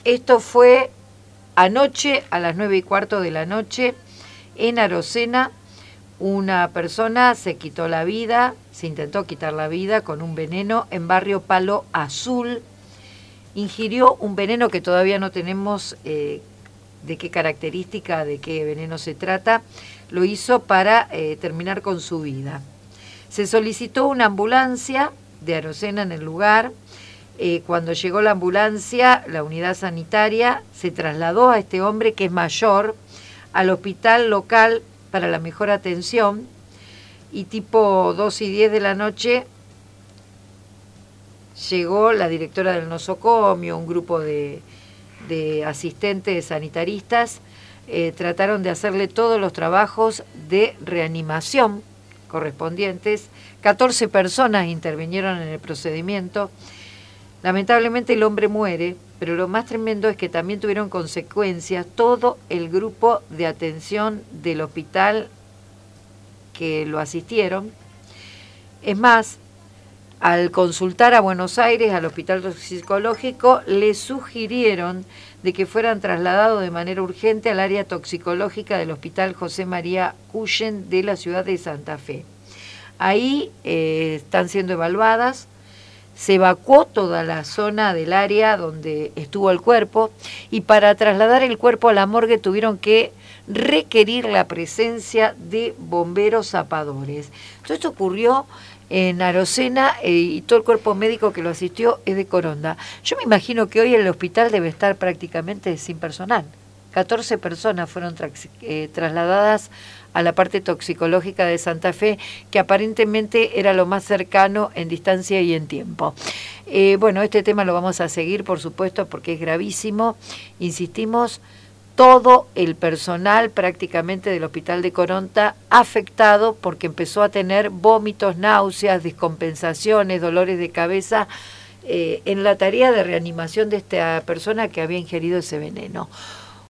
Esto fue anoche a las 9:15 de la noche en Arocena. Una persona se quitó la vida, se intentó quitar la vida con un veneno en barrio Palo Azul. Ingirió un veneno que todavía no tenemos de qué característica, de qué veneno se trata. Lo hizo para terminar con su vida. Se solicitó una ambulancia de Arocena en el lugar. Cuando llegó la ambulancia, la unidad sanitaria se trasladó a este hombre, que es mayor, al hospital local para la mejor atención, y tipo 2:10 de la noche llegó la directora del nosocomio, un grupo de asistentes sanitaristas, trataron de hacerle todos los trabajos de reanimación correspondientes. 14 personas intervinieron en el procedimiento. Lamentablemente el hombre muere, pero lo más tremendo es que también tuvieron consecuencias todo el grupo de atención del hospital que lo asistieron. Es más, al consultar a Buenos Aires, al hospital toxicológico, le sugirieron de que fueran trasladados de manera urgente al área toxicológica del hospital José María Cuyen de la ciudad de Santa Fe. Ahí están siendo evaluadas. Se evacuó toda la zona del área donde estuvo el cuerpo, y para trasladar el cuerpo a la morgue tuvieron que requerir la presencia de bomberos zapadores. Todo esto ocurrió en Arocena y todo el cuerpo médico que lo asistió es de Coronda. Yo me imagino que hoy el hospital debe estar prácticamente sin personal. 14 personas fueron trasladadas a la parte toxicológica de Santa Fe, que aparentemente era lo más cercano en distancia y en tiempo. Bueno, este tema lo vamos a seguir, por supuesto, porque es gravísimo. Insistimos, todo el personal prácticamente del hospital de Coronta afectado, porque empezó a tener vómitos, náuseas, descompensaciones, dolores de cabeza, en la tarea de reanimación de esta persona que había ingerido ese veneno.